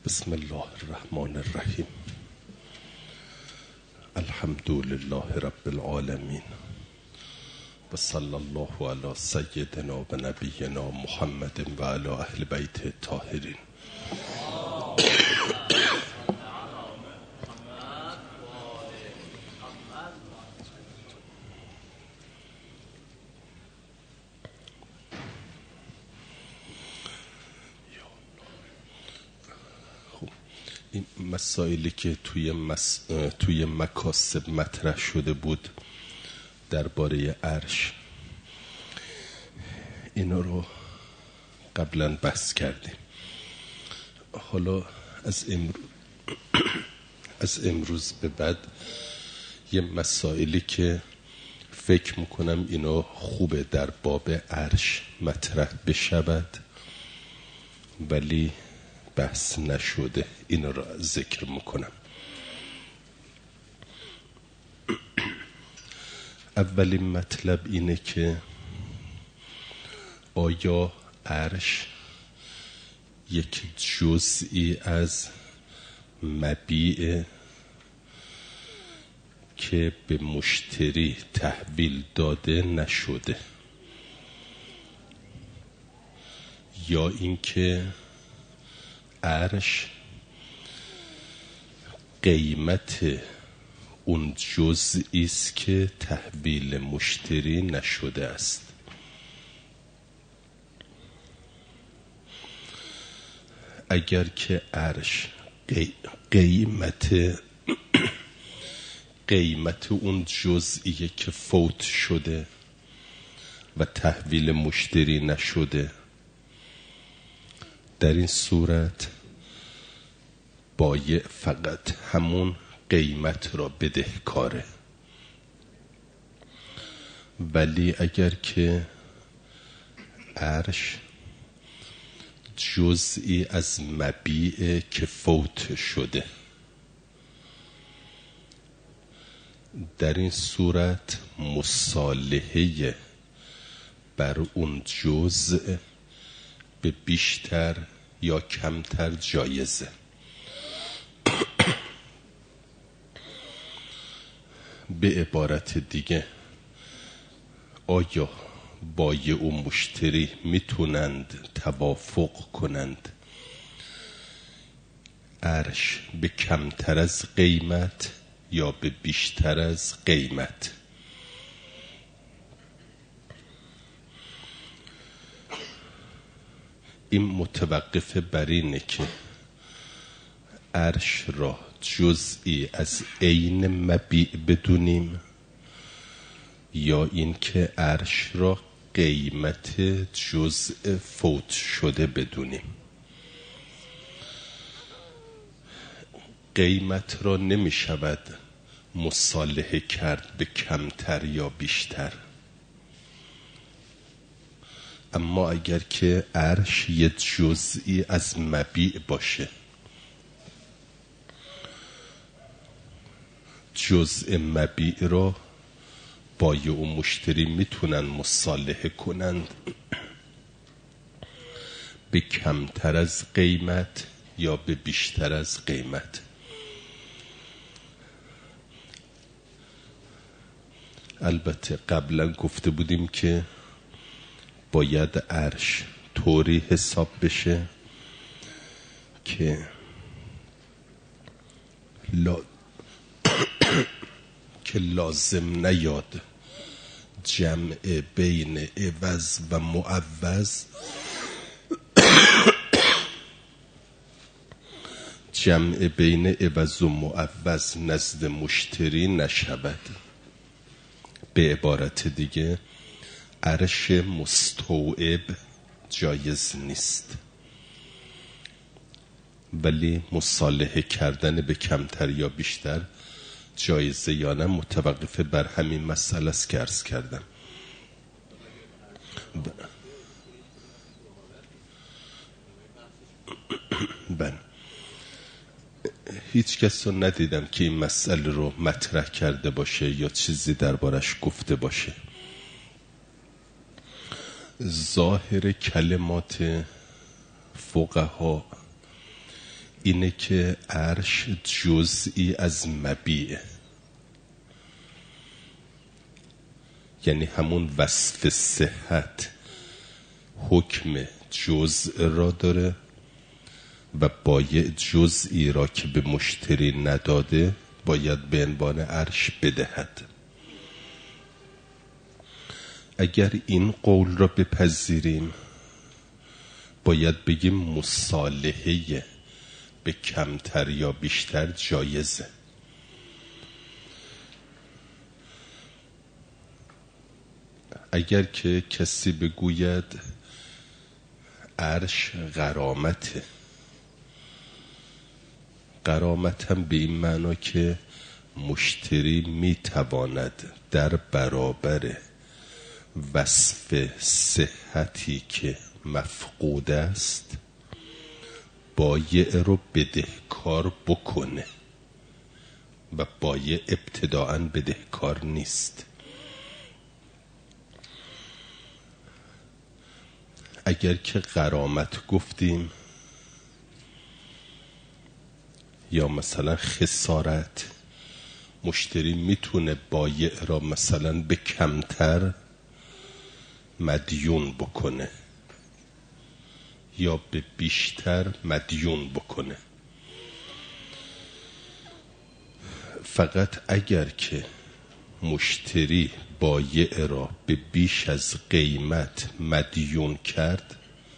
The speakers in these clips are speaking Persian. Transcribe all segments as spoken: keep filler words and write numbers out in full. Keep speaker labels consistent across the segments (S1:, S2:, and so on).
S1: بسم الله الرحمن الرحیم. الحمد لله رب العالمین و صلی الله علی سیدنا و نبینا محمد و علی اهل بیت الطاهرین. این مسائلی که توی, مس... توی مکاسب مطرح شده بود درباره عرش، اینا رو قبلا بحث کردیم. حالا از امروز از امروز به بعد یه مسائلی که فکر میکنم اینا خوبه در باب عرش مطرح بشود ولی بحث نشده، اینا را ذکر میکنم. اولین مطلب اینه که آیا عرش یک جزئی از مبیع که به مشتری تحویل داده نشده، یا اینکه عرش قیمت اون جزئی است که تحویل مشتری نشده است؟ اگر که عرش قیمت قیمت اون جزئی که فوت شده و تحویل مشتری نشده، در این صورت بایع فقط همون قیمت را بدهکاره. ولی اگر که عرش جزئی از مبیع که فوت شده، در این صورت مصالحه بر اون جزء به بیشتر یا کمتر جایزه. به عبارت دیگه، آیا بایع و مشتری میتونند توافق کنند عرش به کمتر از قیمت یا به بیشتر از قیمت؟ این متوقف بر اینه که عرش را جزئی از عین مبیع بدونیم یا اینکه عرش را قیمت جزء فوت شده بدونیم. قیمت را نمی شود مصالحه کرد به کمتر یا بیشتر. اما اگر که عرش یه جزئی از مبیع باشه، جزء مبیع را بایع و مشتری میتونن مصالحه کنند به کمتر از قیمت یا به بیشتر از قیمت. البته قبلا گفته بودیم که باید عرش طوری حساب بشه که لا... که لازم نیاد جمع بین عوض و معوض جمع بین عوض و معوض نزد مشتری نشود. به عبارت دیگه، عرش مستوعب جایز نیست ولی مصالحه کردن به کمتر یا بیشتر جایزه یا نه متوقف بر همین مسئله است که عرض کردم. بله، هیچ کس رو ندیدم که این مسئله رو مطرح کرده باشه یا چیزی دربارش گفته باشه. ظاهر کلمات فقها اینه که عرش جزئی از مبیعه، یعنی همون وصف صحت حکم جزء را داره و بایع جزئی را که به مشتری نداده باید به عنوان عرش بدهد. اگر این قول را بپذیریم باید بگیم مصالحه به کمتر یا بیشتر جایزه. اگر که کسی بگوید عرش غرامته، غرامت هم به این معنا که مشتری میتواند در برابر وصف صحتی که مفقود است بایع رو بدهکار بکنه و بایع ابتداءً بدهکار نیست. اگر که غرامت گفتیم یا مثلا خسارت، مشتری میتونه بایع را مثلا به کمتر مدیون بکنه یا به بیشتر مدیون بکنه. فقط اگر که مشتری بایع را به بیش از قیمت مدیون کرد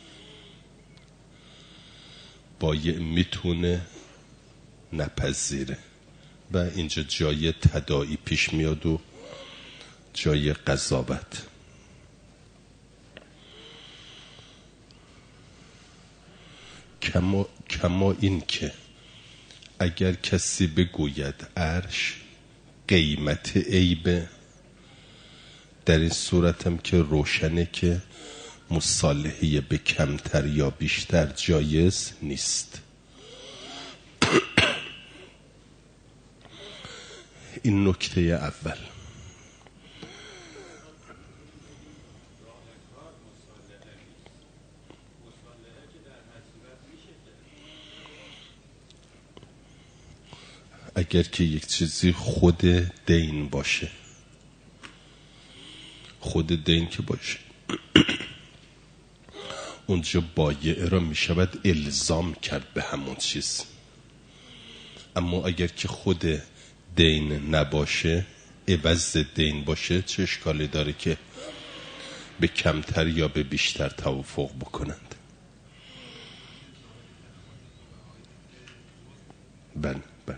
S1: بایع میتونه نپذیره و اینجا جای تداعی پیش میاد و جای قضاوت. کما, کما این که اگر کسی بگوید عرش قیمت عیبه، در این صورت هم که روشنه که مصالحه به کمتر یا بیشتر جایز نیست. این نکته اول. اگر که یک چیزی خود دین باشه، خود دین که باشه اونجا بایع را می شود الزام کرد به همون چیز. اما اگر که خود دین نباشه، عوض دین باشه، چه اشکالی داره که به کمتر یا به بیشتر توافق بکنند؟ بله بله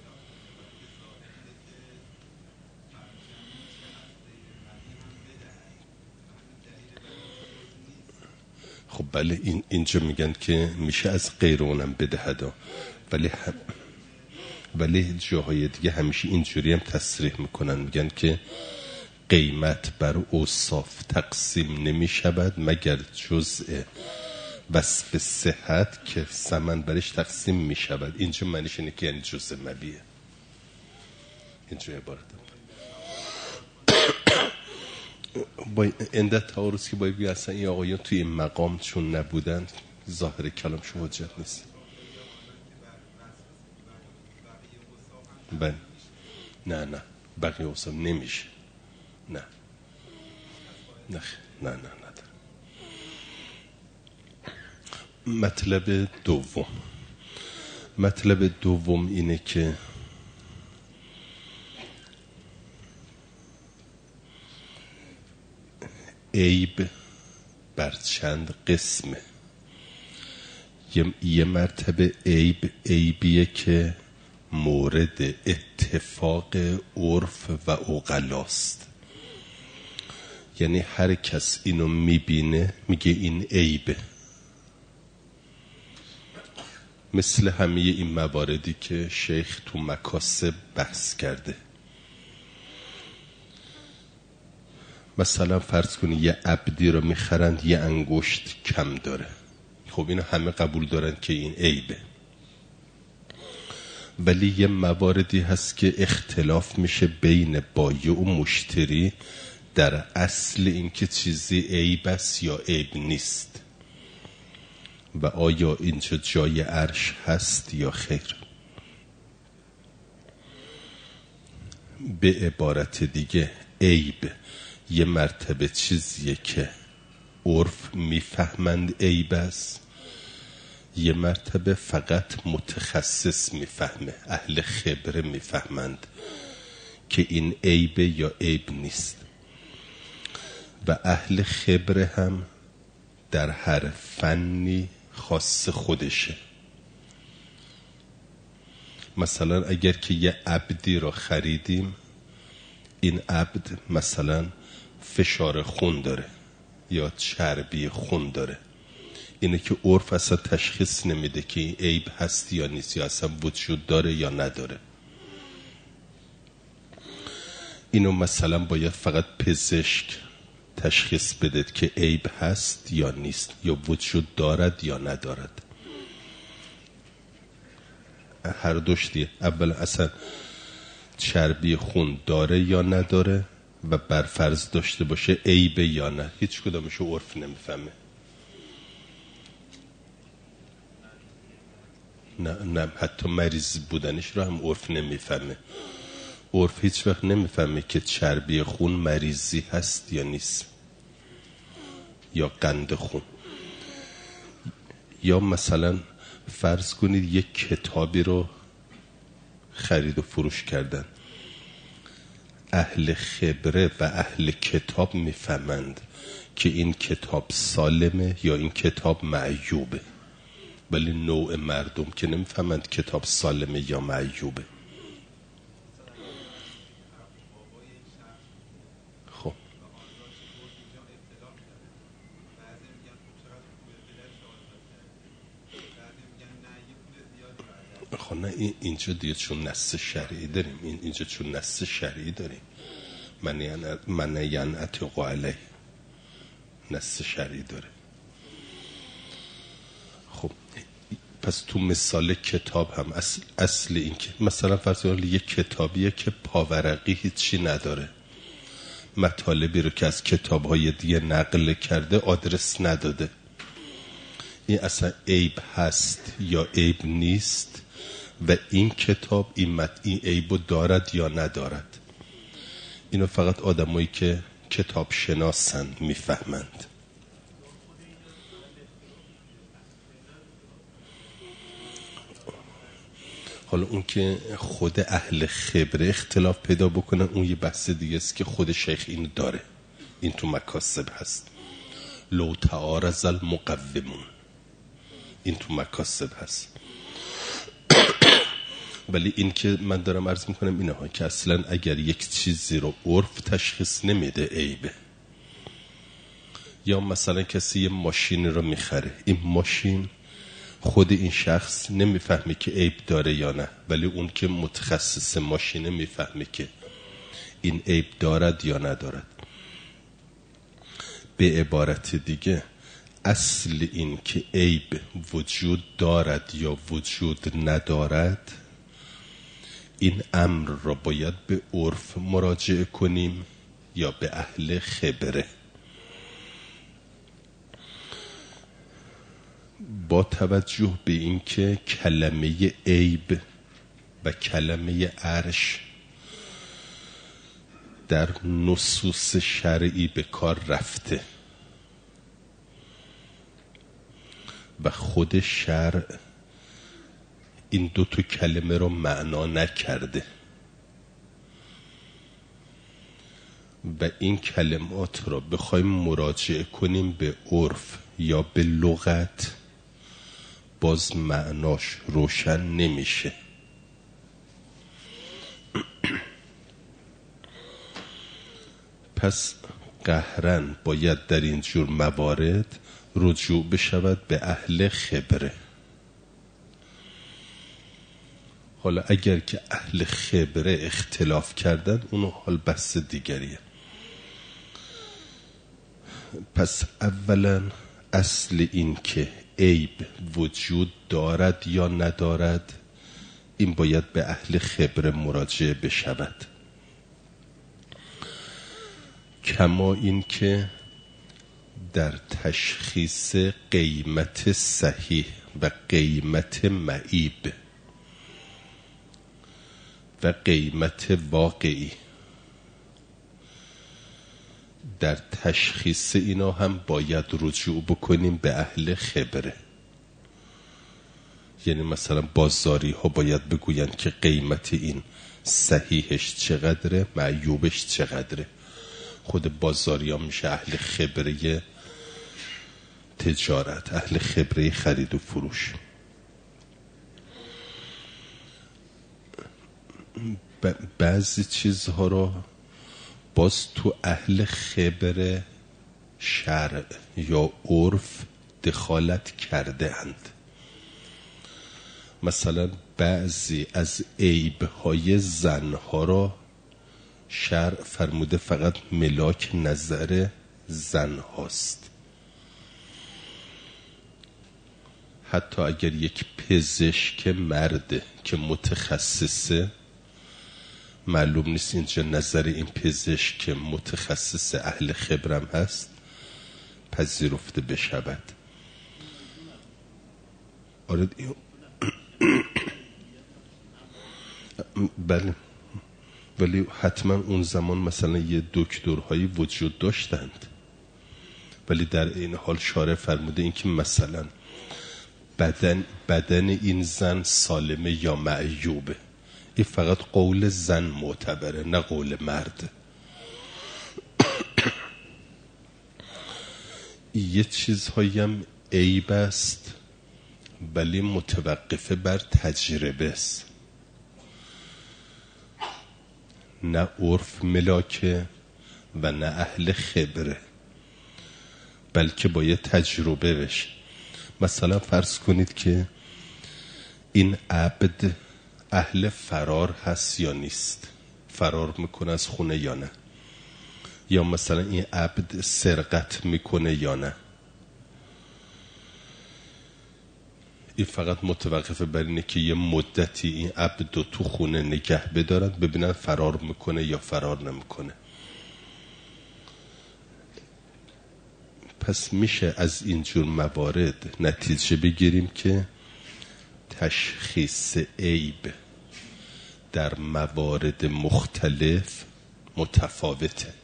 S1: خب بله، این اینجا میگن که میشه از غیر اونم بدهد، ولی هم ولی جاهای دیگه همیشه اینجوری هم تصریح میکنن، میگن که قیمت بر اوصاف تقسیم نمیشود مگر جزء وصف صحت که ثمن برش تقسیم میشود. اینجا معنیش اینه که یعنی جزء مبیعه. اینجا عبارت با اندت تعارض که باید بگه اصلا این آقایان توی این مقام چون نبودن ظاهر کلام شما حجت نیست. بله نه نه بقیه اوصاف نمیشه. نه نه نه نه نداره. مطلب دوم مطلب دوم اینه که عیب بر چند قسمه. یه, یه مرتبه عیب عیبیه که مورد اتفاق عرف و عقلاست، یعنی هر کس اینو میبینه میگه این عیبه، مثل همه این مواردی که شیخ تو مکاسب بحث کرده. مثلا فرض کنی یه عبدی رو میخرند یه انگشت کم داره، خب اینو همه قبول دارن که این عیبه، ولی یه مواردی هست که اختلاف میشه بین بایع و مشتری در اصل این که چیزی عیب است یا عیب نیست. و آیا اینجا جای عرش هست یا خیر؟ به عبارت دیگه عیب یه مرتبه چیزیه که عرف میفهمند عیب است، یه مرتبه فقط متخصص میفهمه، اهل خبره میفهمند که این عیب یا عیب نیست. و اهل خبره هم در هر فنی خاص خودشه. مثلا اگر که یه عبدی رو خریدیم، این عبد مثلا فشار خون داره یا چربی خون داره، اینه که عرف اصلا تشخیص نمیده که این عیب هست یا نیست، یا اصلا وجود داره یا نداره. اینو مثلا باید فقط پزشک تشخیص بده که عیب هست یا نیست، یا وجود دارد یا ندارد. هر دوش دیگه، اول اصلا چربی خون داره یا نداره و برفرض داشته باشه عیب یا نه، هیچ کدامشو عرف نمیفهمه. نه نه حتی مریض بودنش رو هم عرف نمیفهمه. عرف هیچ وقت نمیفهمه که چربی خون مریضی هست یا نیست، یا قند خون. یا مثلا فرض کنید یک کتابی رو خرید و فروش کردن، اهل خبره و اهل کتاب میفهمند که این کتاب سالمه یا این کتاب معیوبه، ولی نوع مردم که نمیفهمند کتاب سالمه یا معیوبه. خب خب نه این اینجا دیگه چون نص شرعی داریم، این اینجا چون نص شرعی داریم، من من ینعتق علیه، نص شرعی داره. خب پس تو مثال کتاب هم اصل, اصل این که مثلا فرض کنید یک کتابیه که پاورقی هیچی نداره، مطالبی رو که از کتاب‌های دیگه نقل کرده آدرس نداده، این اصلا عیب هست یا عیب نیست و این کتاب این مت این عیبو دارد یا ندارد، اینو فقط آدمایی که کتاب شناسن میفهمند. حالا اون که خود اهل خبره اختلاف پیدا بکنن اون یه بحث دیگه است که خود شیخ اینو داره، این تو مکاسب هست. لو تعارض المقومون، این تو مکاسب هست. ولی این که من دارم عرض میکنم اینه ها که اصلا اگر یک چیزی رو عرف تشخیص نمیده عیبه. یا مثلا کسی یه ماشین رو میخره، این ماشین خود این شخص نمیفهمه که عیب داره یا نه، ولی اون که متخصص ماشینه میفهمه که این عیب دارد یا ندارد. به عبارت دیگه اصل این که عیب وجود دارد یا وجود ندارد، این امر را باید به عرف مراجعه کنیم یا به اهل خبره. با توجه به این که کلمه عیب و کلمه عرش در نصوص شرعی به کار رفته و خود شرع این دو تا کلمه رو معنا نکرده و این کلمات رو بخوایم مراجعه کنیم به عرف یا به لغت، باز معناش روشن نمیشه. پس قهرن باید در این جور موارد رجوع بشود به اهل خبره. حالا اگر که اهل خبره اختلاف کردن اونو حال بحث دیگریه. پس اولا اصل این که عیب وجود دارد یا ندارد، این باید به اهل خبره مراجعه بشود. کما این که در تشخیص قیمت صحیح و قیمت معیب و قیمت واقعی، در تشخیص اینا هم باید رجوع بکنیم به اهل خبره. یعنی مثلا بازاری ها باید بگوین که قیمت این صحیحش چقدره، معیوبش چقدره. خود بازاری ها میشه اهل خبره تجارت، اهل خبره خرید و فروش. بعضی چیزها رو باز تو اهل خبره شرع یا عرف دخالت کرده اند. مثلا بعضی از عیب‌های زنها را شرع فرموده فقط ملاک نظر زن هاست. حتی اگر یک پزشک مرده که متخصصه، معلوم نیست اینجا نظر این پزشک متخصص اهل خبرم هست پذیرفته بشود. آره بله، ولی حتما اون زمان مثلا یه دکترهایی وجود داشتند، ولی در این حال شارع فرموده این که مثلا بدن بدن این زن سالمه یا معیوبه. این فقط قول زن معتبره، نه قول مرد. یه چیزهایی هم عیب است ولی متوقفه بر تجربه است، نه عرف ملاکه و نه اهل خبره، بلکه باید تجربه بشه. مثلا فرض کنید که این عبد اهل فرار هست یا نیست، فرار میکنه از خونه یا نه، یا مثلا این عبد سرقت میکنه یا نه. این فقط متوقفه بر اینه که یه مدتی این عبد رو تو خونه نگه بدارن ببینن فرار میکنه یا فرار نمیکنه. پس میشه از اینجور موارد نتیجه بگیریم که تشخیص عیب در موارد مختلف متفاوته.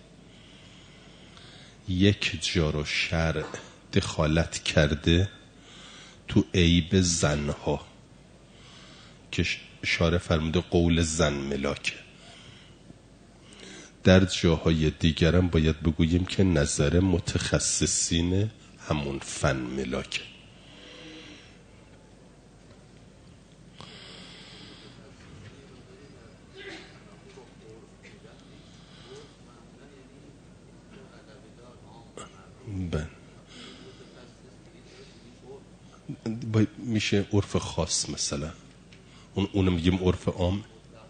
S1: یک جا رو شرع دخالت کرده تو عیب زنها که شارع فرموده قول زن ملاکه، در جاهای دیگرم باید بگوییم که نظر متخصصین همون فن ملاکه. بله، میشه عرف خاص مثلا، اون اونم میگیم عرف عام.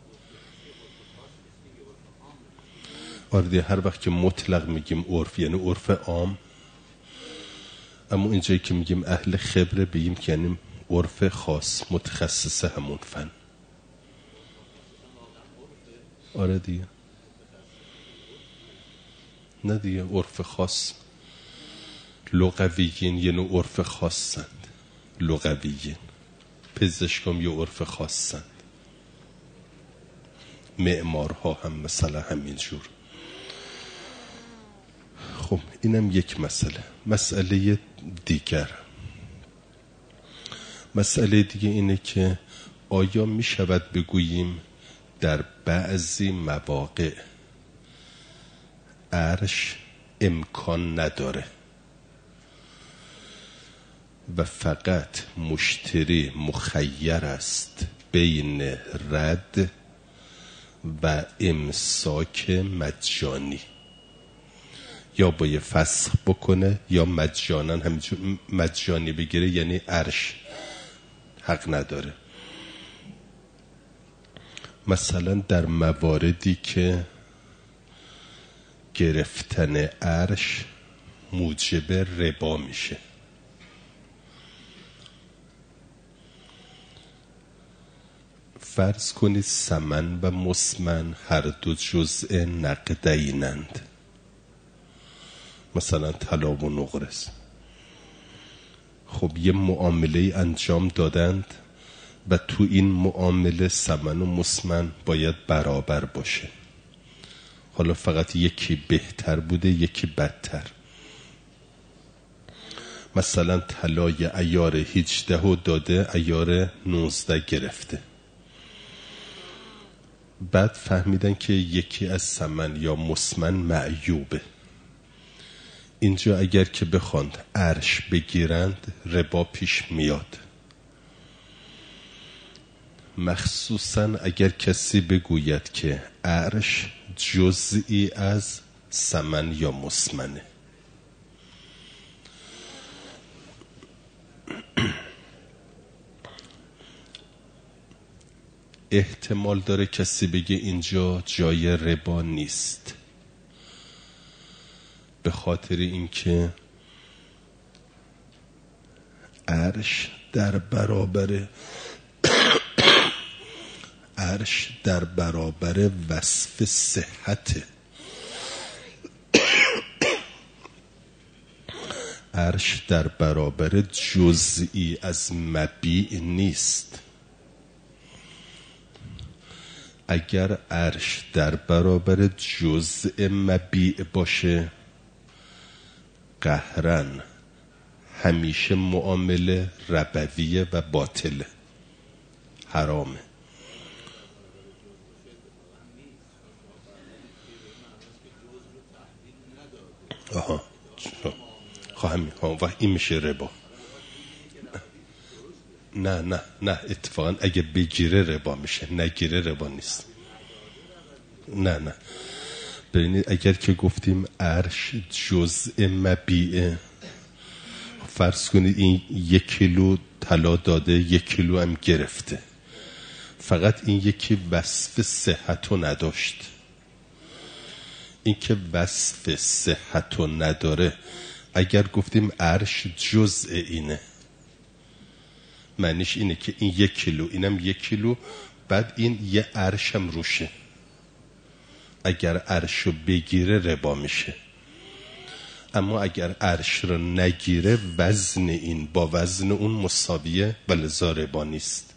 S1: آره هر وقت که مطلق میگیم عرف یعنی عرف عام، اما اینجایی که میگیم اهل خبره بگیم که یعنی عرف خاص متخصص همون فن. آره دیگه، نه دیگه عرف خاص لغویین یه نوع عرف خاصند، لغویین پزشکام یه عرف خاصند، معمارها هم مثلا همینجور. خب اینم یک مسئله. مسئله دیگر، مسئله دیگه اینه که آیا می شود بگوییم در بعضی مواقع عرش امکان نداره و فقط مشتری مخیر است بین رد و امساک مجانی، یا باید فسخ بکنه یا مجانا همینجور مجانی بگیره، یعنی عرش حق نداره. مثلا در مواردی که گرفتن عرش موجب ربا میشه، فرض کنید ثمن و مسمن هر دو جزء نقدینند. مثلا طلا و نقره است. خب یه معامله انجام دادند و تو این معامله ثمن و مسمن باید برابر باشه. حالا فقط یکی بهتر بوده یکی بدتر. مثلا طلای عیار هجده و داده عیار نوزده گرفته. بعد فهمیدن که یکی از ثمن یا مسمن معیوبه. اینجا اگر که بخواند عرش بگیرند ربا پیش میاد، مخصوصا اگر کسی بگوید که عرش جزئی از ثمن یا مسمنه. احتمال داره کسی بگه اینجا جای ربا نیست، به خاطر اینکه عرش در برابر عرش در برابر وصف صحته. عرش در برابر جزئی از مبیع نیست. اگر عرش در برابر جزء مبیع باشه قهرن همیشه معامله ربویه و باطله، حرامه. آها خواهم ها و این میشه ربا. نه نه نه اتفاقا اگه بگیره ربا میشه، نگیره ربا نیست. نه نه ببینید اگر که گفتیم عرش جزء مبیعه، فرض کنید این یک کیلو طلا داده یک کیلو هم گرفته، فقط این یکی وصف صحتو نداشت. این که وصف صحتو نداره، اگر گفتیم عرش جزء اینه، معنیش اینه که این یک کیلو اینم یک کیلو، بعد این یه عرش هم روشه. اگر عرش رو بگیره ربا میشه. اما اگر عرش رو نگیره وزن این با وزن اون مساویه و لذا ربا نیست.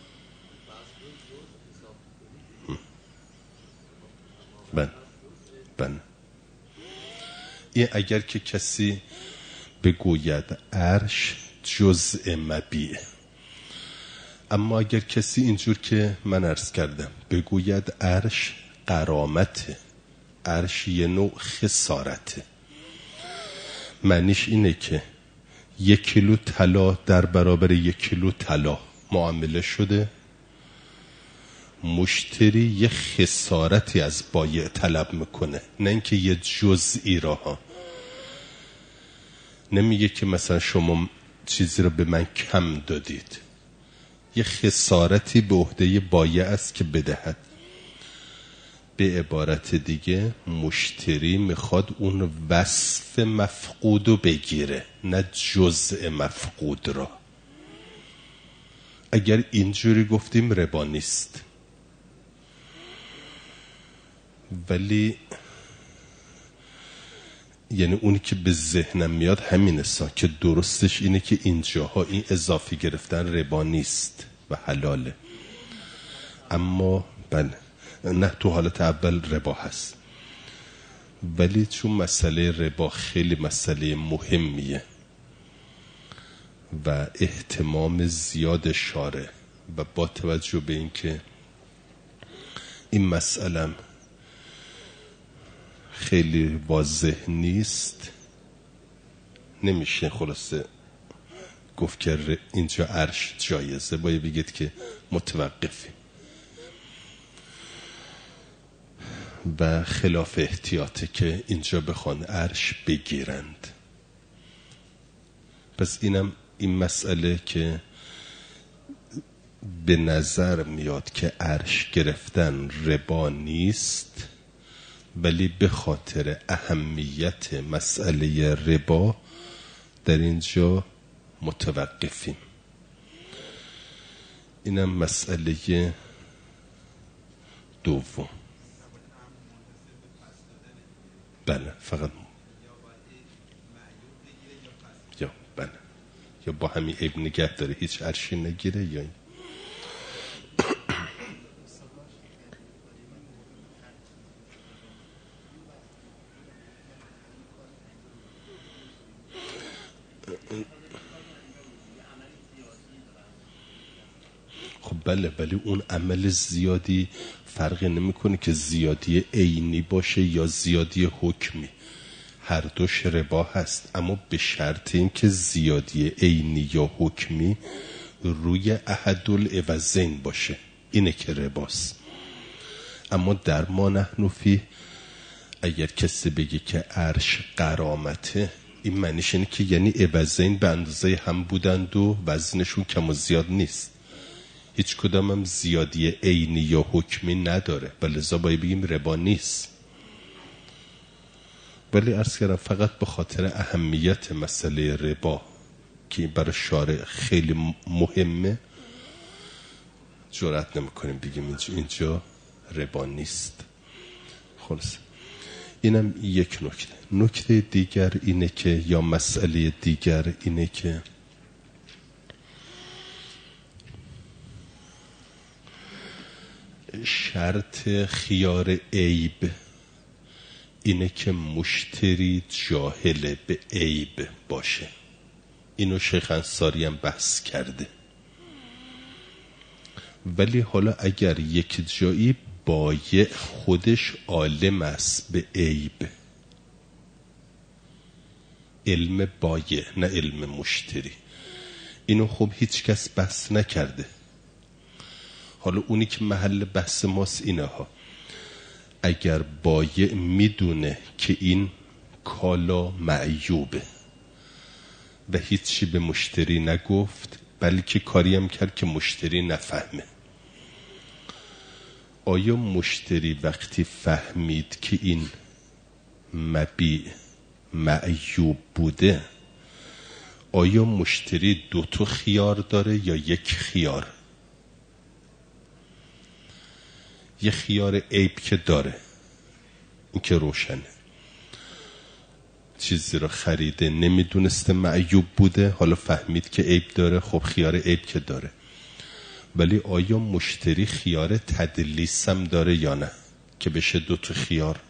S1: بله بله. این اگر که کسی بگوید عرش جزء مبیع. اما اگر کسی اینجور که من عرض کردم بگوید عرش غرامته، عرش یه نوع خسارته، معنیش اینه که یک کیلو طلا در برابر یک کیلو طلا معامله شده، مشتری یه خسارتی از بایع طلب میکنه، نه اینکه یه جزئی را ها. نمیگه که مثلا شما چیزی رو به من کم دادید، یه خسارتی به عهده بایع است که بدهد. به عبارت دیگه مشتری میخواد اون وصف مفقود رو بگیره، نه جزء مفقود را. اگر اینجوری گفتیم ربا نیست. ولی یعنی اونی که به ذهنم میاد همینه سا که درستش اینه که اینجاها این اضافی گرفتن ربا نیست و حلاله. اما بله نه تو حالت اول ربا هست، ولی چون مسئله ربا خیلی مسئله مهمیه و اهتمام زیاد شاره و با توجه به اینکه این مسئله خیلی واضح نیست، نمیشه خلاصه گفت که اینجا عرش جایزه، باید بگید که متوقفی و خلاف احتیاطه که اینجا بخوان عرش بگیرند. پس اینم این مسئله که به نظر میاد که عرش گرفتن ربا نیست، ولی به خاطر اهمیت مسئله ربا در اینجا متوقفیم. اینم مسئله دوم. بله فقط یا با همین عیب نگه داره هیچ ارشی نگیره یا این؟ خب بله، ولی اون عمل زیادی فرق نمیکنه که زیادی عینی باشه یا زیادی حکمی، هر دوش ربا هست، اما به شرط این که زیادی عینی یا حکمی روی احدالعوضین باشه، اینه که رباست. اما در ما نحن فی، اگر کسی بگه که عرش غرامته، این معنیش اینه که یعنی عوضین به اندازه هم بودند و وزنشون کم و زیاد نیست، هیچ کدام هم زیادی عینی یا حکمی نداره، لذا باید بگیم ربا نیست. ولی عرض کردم فقط به خاطر اهمیت مسئله ربا که برای شارع خیلی مهمه جرأت نمی‌کنیم بگیم اینجا, اینجا ربا نیست. خلاص اینم یک نکته. نکته دیگر اینه که یا مسئله دیگر اینه که شرط خیار عیب اینه که مشتری جاهل به عیب باشه. اینو شیخ انصاری هم بحث کرده. ولی حالا اگر یک جایی بایع خودش عالم است به عیب، علم بایع نه علم مشتری، اینو خب هیچ کس بحث نکرده. حالا اونی که محل بحث ماست اینه ها، اگر بایع میدونه که این کالا معیوبه و هیچی به مشتری نگفت بلکه کاری هم کرد که مشتری نفهمه، آیا مشتری وقتی فهمید که این مبیع معیوب بوده، آیا مشتری دو تا خیار داره یا یک خیار؟ یه خیار عیب که داره، این که روشنه، چیزی رو خریده نمیدونسته معیوب بوده، حالا فهمید که عیب داره، خب خیار عیب که داره. ولی آیا مشتری خیار تدلیس هم داره یا نه که بشه دو تا خیار؟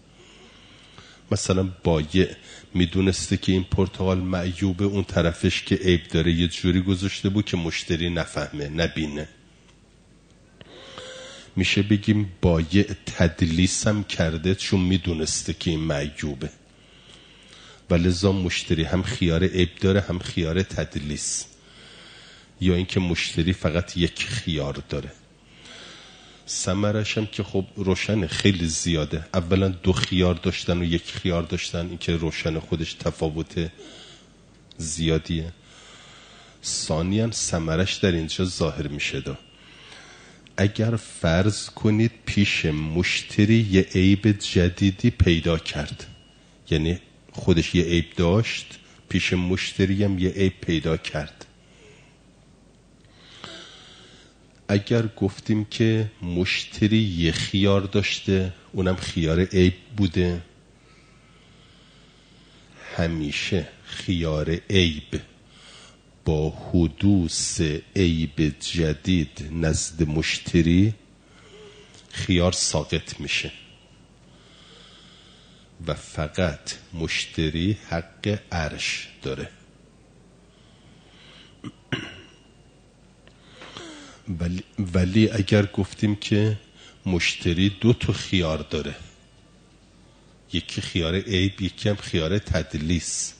S1: مثلا بایع میدونسته که این پرتقال معیوبه، اون طرفش که عیب داره یه جوری گذاشته بود که مشتری نفهمه نبینه، میشه بگیم بایع تدلیس هم کرده چون میدونسته که این معیوبه، ولذا مشتری هم خیار عیب داره هم خیار تدلیس، یا اینکه مشتری فقط یک خیار داره. ثمرش هم که خب روشن خیلی زیاده، اولا دو خیار داشتن و یک خیار داشتن، این که روشن خودش تفاوت زیادیه. ثانیاً ثمرش در اینجا ظاهر میشه دا. اگر فرض کنید پیش مشتری یه عیب جدیدی پیدا کرد، یعنی خودش یه عیب داشت، پیش مشتری هم یه عیب پیدا کرد، اگر گفتیم که مشتری یه خیار داشته اونم خیار عیب بوده، همیشه خیار عیب با حدوث عیب جدید نزد مشتری خیار ساقط میشه و فقط مشتری حق عرش داره. ولی, ولی اگر گفتیم که مشتری دو تا خیار داره، یکی خیار عیب یکی هم خیار تدلیس،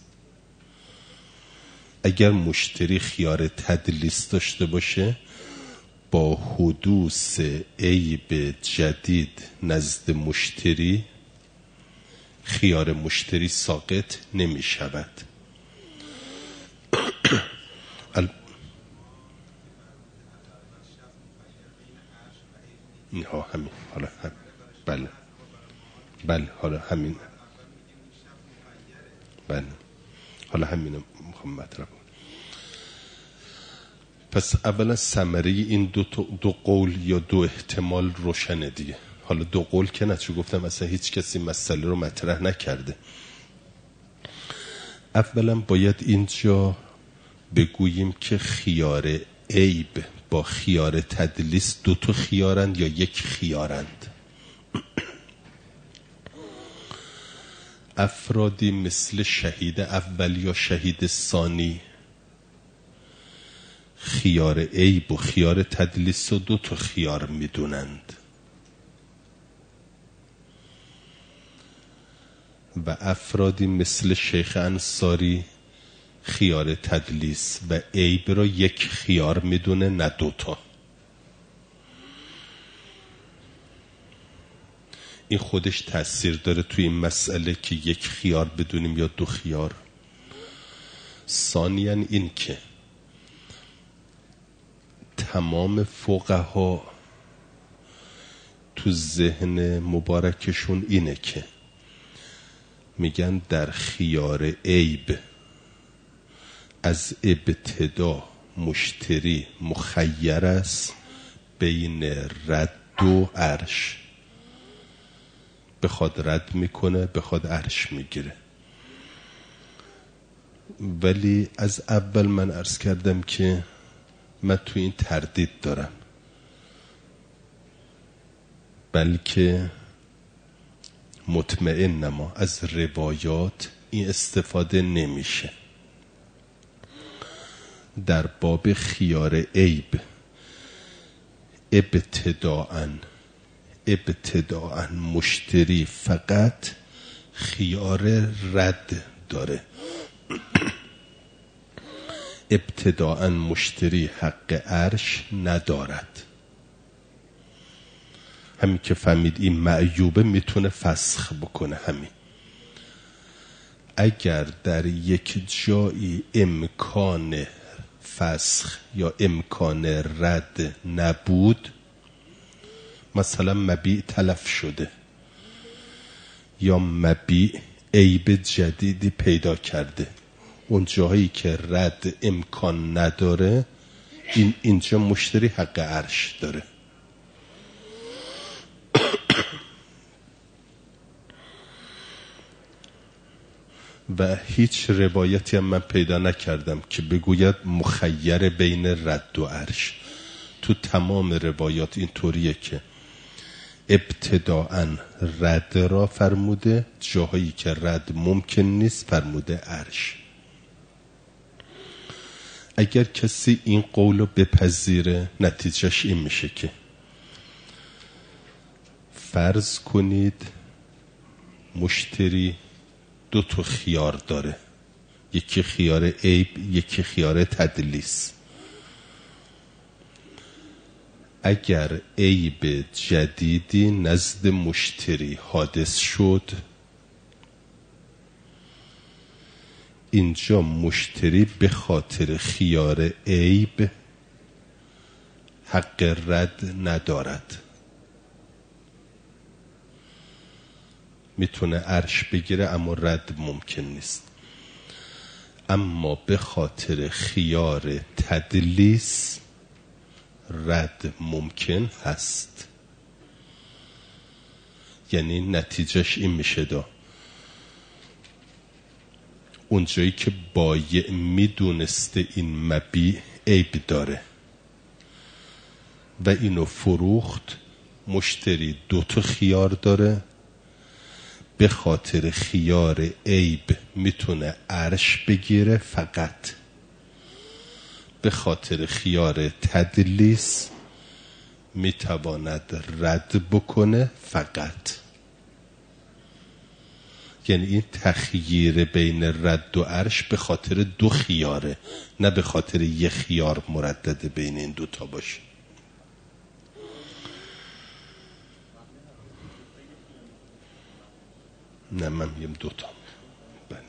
S1: اگر مشتری خیار تدلیس داشته باشه با حدوث عیب جدید نزد مشتری خیار مشتری ساقط نمی شود. ها همین حالا هم. بله بله حالا همین بله حالا همین میخوام مطرح کنم. پس اولا ثمره این دو, دو قول یا دو احتمال روشنه دیگه. حالا دو قول که نه، چون گفتم اصلا هیچ کسی مسئله رو مطرح نکرده. اولا باید اینجا بگوییم که خیار عیب با خیار تدلیس دو تا خیارند یا یک خیارند؟ افرادی مثل شهید اول یا شهید ثانی خیار عیب و خیار تدلیس رو دو تا خیار میدونند و افرادی مثل شیخ انصاری خیار تدلیس و عیب را یک خیار میدونه نه دوتا. این خودش تأثیر داره توی این مسئله که یک خیار بدونیم یا دو خیار. ثانیاً این که تمام فقها تو ذهن مبارکشون اینه که میگن در خیار عیب از ابتدا مشتری مخیر است بین رد و عرش، بخواد رد میکنه بخواد عرش میگیره. ولی از اول من عرض کردم که من تو این تردید دارم، بلکه مطمئنم از روایات این استفاده نمیشه. در باب خیار عیب ابتداءً ابتداءً مشتری فقط خیار رد داره. ابتداءً مشتری حق عرش ندارد. همین که فهمید این معیوبه میتونه فسخ بکنه. همین اگر در یک جایی امکان فسخ یا امکان رد نبود، مثلا مبیع تلف شده یا مبیع عیب جدیدی پیدا کرده، اون جایی که رد امکان نداره این اینجا مشتری حق عرش داره. و هیچ روایتی هم من پیدا نکردم که بگوید مخیر بین رد و عرش. تو تمام روایات این طوریه که ابتداءً رد را فرموده، جاهایی که رد ممکن نیست فرموده عرش. اگر کسی این قولو بپذیره نتیجهش این میشه که فرض کنید مشتری دو تا خیار داره، یکی خیار عیب یکی خیار تدلیس. اگر عیب جدیدی نزد مشتری حادث شد، اینجا مشتری به خاطر خیار عیب حق رد ندارد، میتونه عرش بگیره اما رد ممکن نیست. اما به خاطر خیار تدلیس رد ممکن هست. یعنی نتیجهش این میشه دا اونجایی که بایع میدونسته این مبیع عیب داره و اینو فروخت، مشتری دو تا خیار داره، به خاطر خیار عیب میتونه عرش بگیره فقط، به خاطر خیار تدلیس میتواند رد بکنه فقط. یعنی این تخییر بین رد و عرش به خاطر دو خیاره، نه به خاطر یک خیار مردد بین این دوتا باشه. نه من میم دوتا. بله.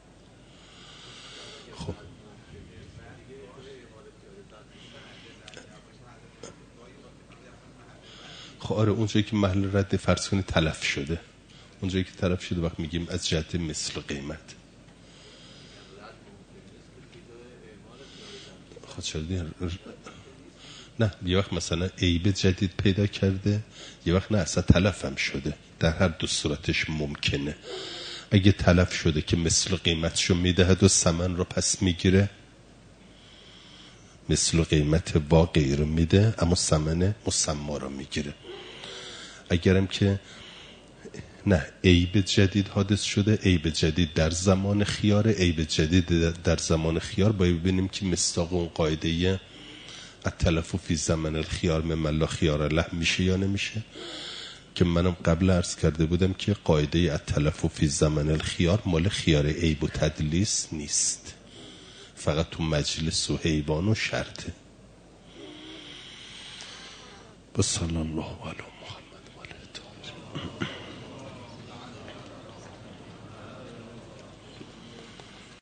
S1: خب خب آره اونجایی که محل رد فرض کنی تلف شده، اونجایی که تلف شده وقت میگیم از جهت مثل قیمت. خود شده نه یه وقت مثلا عیب جدید پیدا کرده، یه وقت نه اصلا تلف هم شده. در هر دو صورتش ممکنه. اگه تلف شده که مثل قیمتشو میدهد و ثمن رو پس میگیره، مثل و قیمت با غیر میده، اما ثمن مسما رو میگیره. اگرم که نه عیب جدید حادث شده، عیب جدید در زمان خیار، عیب جدید در زمان خیار باید ببینیم که مصداق اون قاعده التلف فی زمن الخیار مما لا خیار له میشه یا نمیشه، که منم قبل عرض کرده بودم که قاعده التلف فی زمن الخیار مال خیار عیب و تدلیس نیست، فقط تو مجلس و حیوان و شرطه. بسم الله علی محمد.